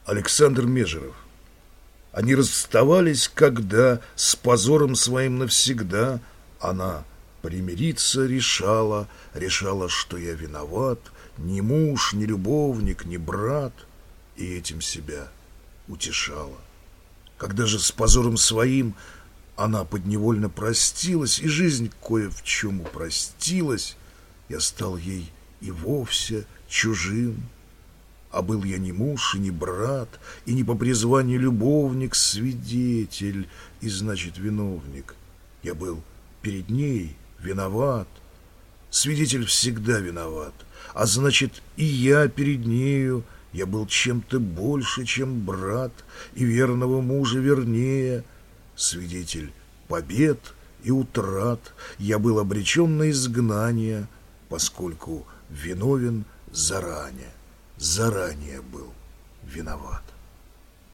Александр Межеров. Они расставались, когда с позором своим навсегда она примириться решала, что я виноват, ни муж, ни любовник, ни брат, и этим себя утешала. Когда же с позором своим она подневольно простилась, и жизнь кое в чем упростилась, я стал ей и вовсе чужим. А был я не муж и не брат, и не по призванию любовник, свидетель, и значит виновник. Я был перед ней виноват. Свидетель всегда виноват, а значит и я перед нею. Я был чем-то больше, чем брат, и верного мужа вернее. Свидетель побед и утрат, я был обречен на изгнание, поскольку виновен заранее был виноват.